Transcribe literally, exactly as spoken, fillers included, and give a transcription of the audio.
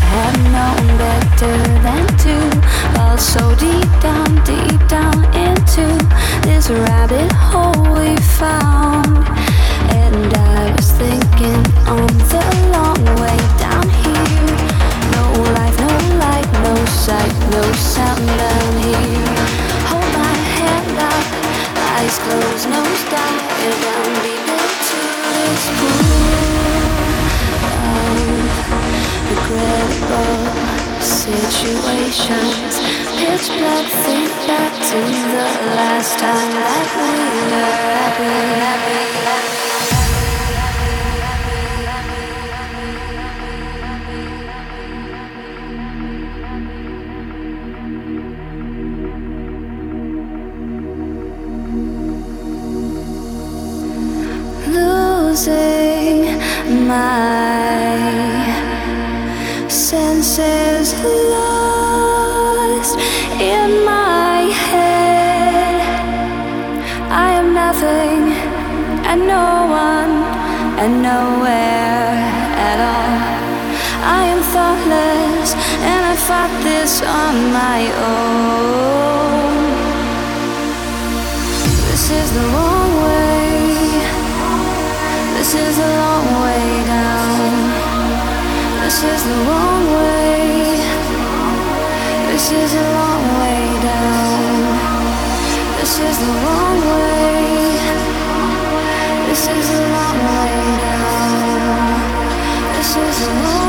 have known better than to fall so deep down, deep down into this rabbit hole we found. And I was thinking on the long way down here, no life, no light, no sight, no sound down here. Hold my hand up, eyes closed, nose down, and down deep into this pool of regrettable situations. Pitch black, think back to the last time that we were happy, happy, happy. Losing my senses, lost in my head. I am nothing and no one and nowhere at all. I am thoughtless and I fought this on my own. This is the wrong way. This is a long way down. This is the wrong way. This is a long way down. This is the wrong way. This is a long way down. This is a long